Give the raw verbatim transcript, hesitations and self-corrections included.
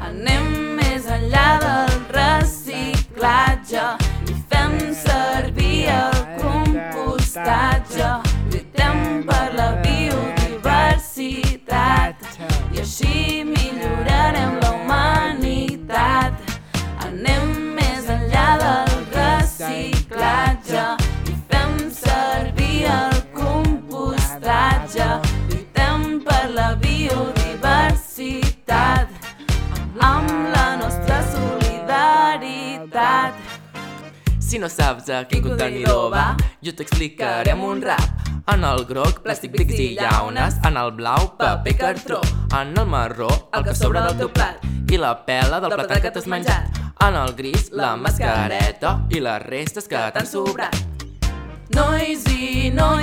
Anem més enllà del reciclatge i fem servir el compostatge. Lluitem per la biodiversitat i així millorarem la humanitat. Anem més enllà del reciclatge i fem servir el compostatge. Lluitem per la biodiversitat amb la nostra solidaritat. Si no saps a quin contenidor va, jo t'explicaré amb un rap. En el groc, plàstic, brics i llaunes. En el blau, paper, cartró. En el marró, el que sobra del teu plat i la pela del plàtan que t'has menjat. En el gris, la mascareta i les restes que t'han sobrat. Nois i noies